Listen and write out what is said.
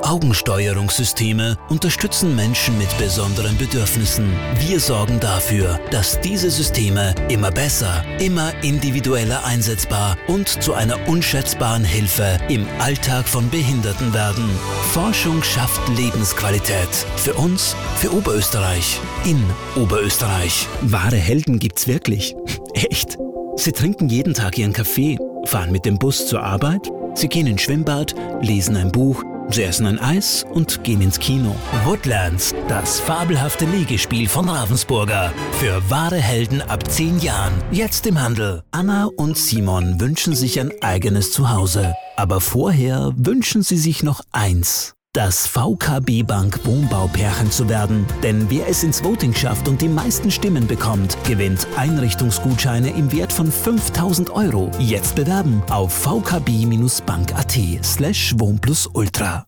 Augensteuerungssysteme unterstützen Menschen mit besonderen Bedürfnissen. Wir sorgen dafür, dass diese Systeme immer besser, immer individueller einsetzbar und zu einer unschätzbaren Hilfe im Alltag von Behinderten werden. Forschung schafft Lebensqualität. Für uns, für Oberösterreich, in Oberösterreich. Wahre Helden gibt's wirklich. Echt. Sie trinken jeden Tag ihren Kaffee, fahren mit dem Bus zur Arbeit, sie gehen ins Schwimmbad, lesen ein Buch, sie essen ein Eis und gehen ins Kino. Woodlands, das fabelhafte Legespiel von Ravensburger. Für wahre Helden ab 10 Jahren. Jetzt im Handel. Anna und Simon wünschen sich ein eigenes Zuhause. Aber vorher wünschen sie sich noch eins: das VKB Bank Wohnbaupärchen zu werden. Denn wer es ins Voting schafft und die meisten Stimmen bekommt, gewinnt Einrichtungsgutscheine im Wert von 5.000 €. Jetzt bewerben auf vkb-bank.at/wohnplusultra.